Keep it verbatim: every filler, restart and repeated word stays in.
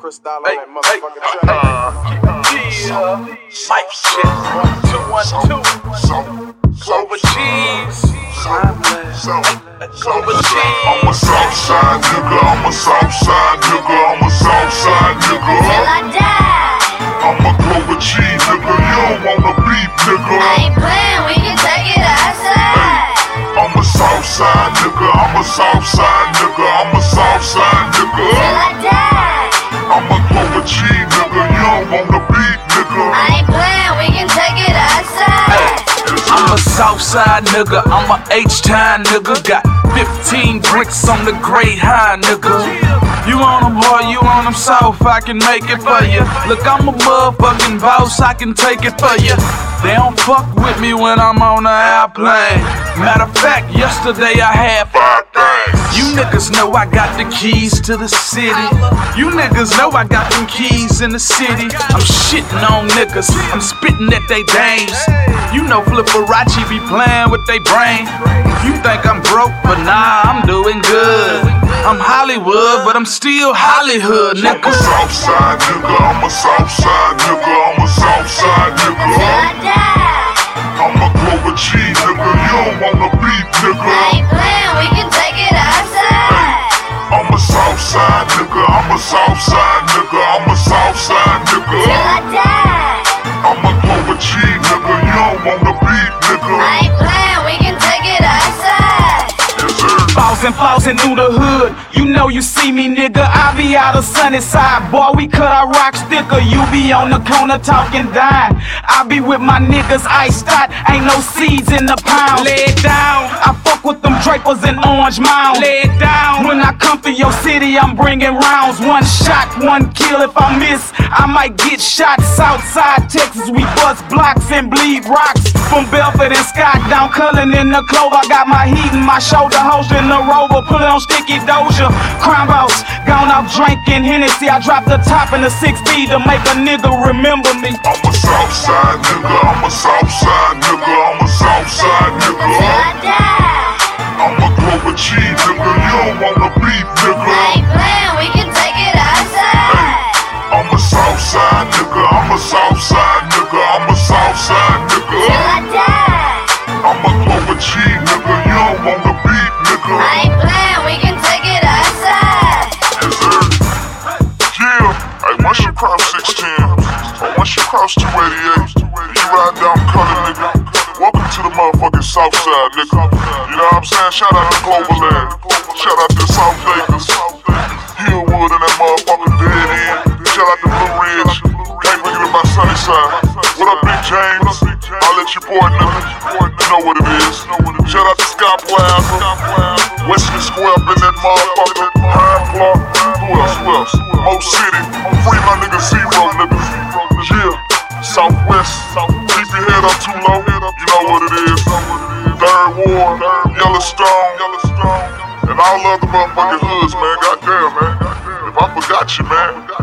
Crystal on that motherfucking track. Yeah, Mike shit. two one two. Clover Cheese. Clover Cheese. I'm a Southside nigga, I'm a Southside nigga, I'm a Southside nigga. Till I die. I'm a Clover Cheese nigga, you don't wanna beef nigga. I ain't playing, we can take it outside. I'm a Southside nigga, I'm a Southside nigga, I'm a Southside nigga. Till I die. I'm a Clover Cheese nigga, you don't wanna beef nigga. I ain't playing, we can take it outside. I'm a Southside nigga, I'm a H-Town nigga. Got fifteen bricks on the Great High nigga. You on them hard, you on them soft, I can make it for you. Look, I'm a motherfucking boss, I can take it for you. They don't fuck with me when I'm on the airplane. Matter of fact, yesterday I had five things. You niggas know I got the keys to the city. You niggas know I got them keys in the city. I'm shitting on niggas, I'm spitting at they dames. You know Flipperachi be playing with they brain. You think I'm broke, but nah, I'm doing good. I'm Hollywood, but I'm still Hollywood, nigga. I'm a Southside nigga, I'm a Southside nigga, I'm a Southside Till nigga. I die. I'm a Clover Cheese nigga, you don't wanna beef I nigga. ain't playing, we can take it outside. I'm a Southside nigga, I'm a Southside nigga, I'm a Southside Till nigga. I die. I'm a Clover Cheese nigga, you don't wanna beef I nigga. ain't playing, we can take it outside. Yes sir. Flossing, flossing through the hood. You know you see me, nigga. I be out of sunny side. Boy, we cut our rock sticker. You be on the corner talking dime. I be with my niggas iced out. Ain't no seeds in the pound. Lay it down. I fuck with them drapers in Orange Mound. Lay it down. When I come to your city, I'm bringing rounds. One shot, one kill. If I miss, I might get shot. Southside Texas, we bust blocks and bleed rocks. From Belford and Scott down Cullen in the Clover. I got my heat in my shoulder, holster in the rover. Put it on sticky doja. Crime boss, gone out drinking Hennessy. I dropped the top in the six speed to make a nigga remember me. I'm a Southside nigga, I'm a Southside nigga, I'm a Southside Till nigga. I die. I'm a Clover Cheese nigga, you don't wanna beef I nigga. ain't playing, we can take it outside. I'm a Southside nigga, I'm a Southside nigga, I'm a Southside Till nigga. I die. I'm a Clover Cheese nigga, you don't wanna beef I nigga. ain't playing, we can take it outside. Yes sir. Yeah, hey, once you cross sixteen, or once you cross two eighty-eight, you ride down Cullen nigga. Welcome to the motherfucking Southside nigga. You know what I'm saying? Shout out to Cloverland. Shout out to South Vegas. Hillwood and that motherfucker dead end. Shout out to Blue Ridge. Can't forget about Sunnyside. What up, Big James? I'll let you boy nigga. You know what it is. Shout out to Scott Plaza. Wesley Square up in that motherfucker. High Clark. Who else? Who else? Mo City. Free my nigga Zero nigga. Yeah. Southwest. Keep your head up too low. You know what it is. Third Ward. Yellowstone. And all other motherfucking hoods, man. Goddamn, man. If I forgot you, man.